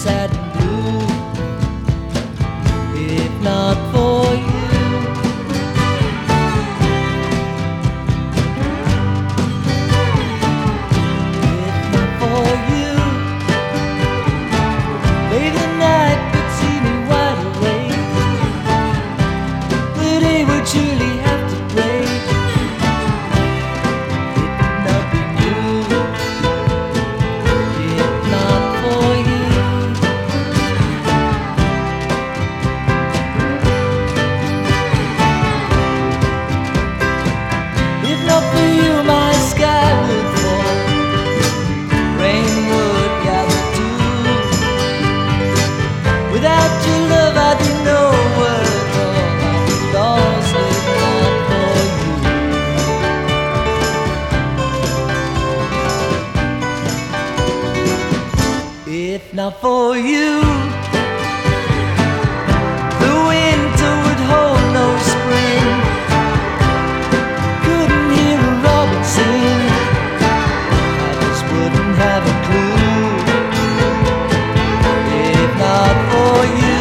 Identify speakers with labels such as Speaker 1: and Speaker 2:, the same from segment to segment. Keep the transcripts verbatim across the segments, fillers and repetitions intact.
Speaker 1: sad and blue. If not for you, if not for you, late at night would see me wide awake. The day would surely have to break. It would not be you, if not for you. If not for you, my sky would fall, rain would gather too. Without your love, I'd be nowhere at all. I'd be lost if not for you. If not for you, the winter would hold no spring. Couldn't hear a robin sing. I just wouldn't have a clue. If not for you,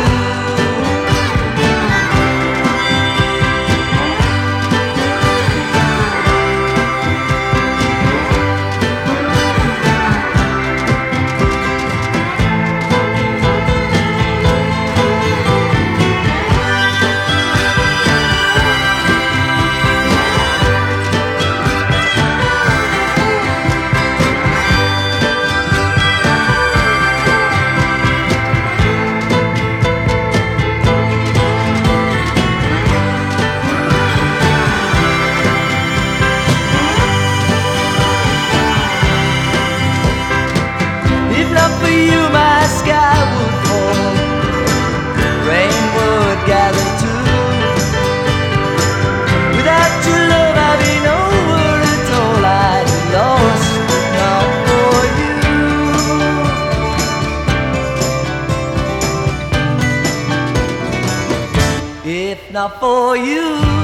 Speaker 1: if not for you, my sky would fall, rain would gather too. Without your love, I'd be nowhere at all. I'd be lost if not for you. If not for you.